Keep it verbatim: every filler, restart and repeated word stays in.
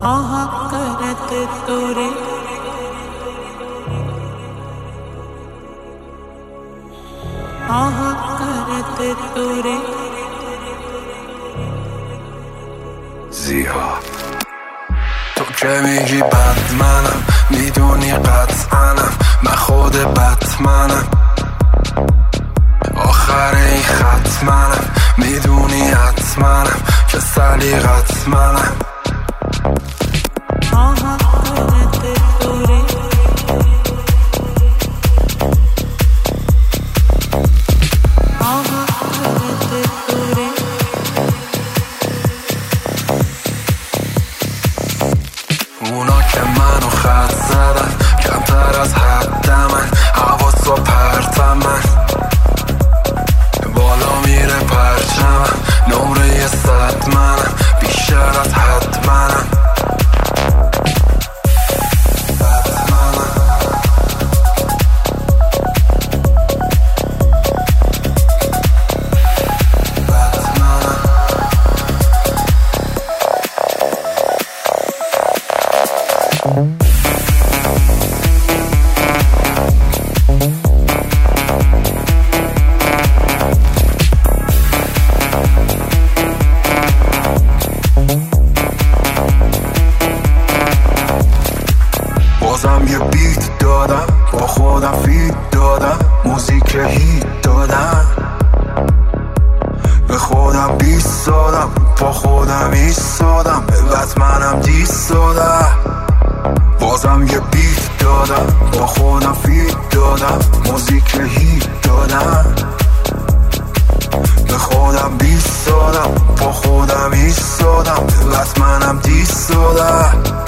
آها قرت دوره آها قرت دوره زیاد تو که میگی بد منم، میدونی قطعنم، من خود بتمنم، آخر این خط منم، میدونی حتمنم که سلیقت منم. آها قرت دوره آها قرت دوره اونا که منو خط زدن کمتر از حدمن، حواس و پرتمن، بالا میره پرچمم، نمره صد منم، بیشتر از حد منم. بازم یه بیت دادم، با خودم فیت دادم، موزیک هیت دادم، به خودم بیست دادم، با خودم ایستادم، به بتمنم دیست دادم. بازم یه بیت دادم، با خودم فیت دادم، موزیک هیت دادم، به خودم بیست دادم، با خودم ایستادم، به بتمنم دیست دادم.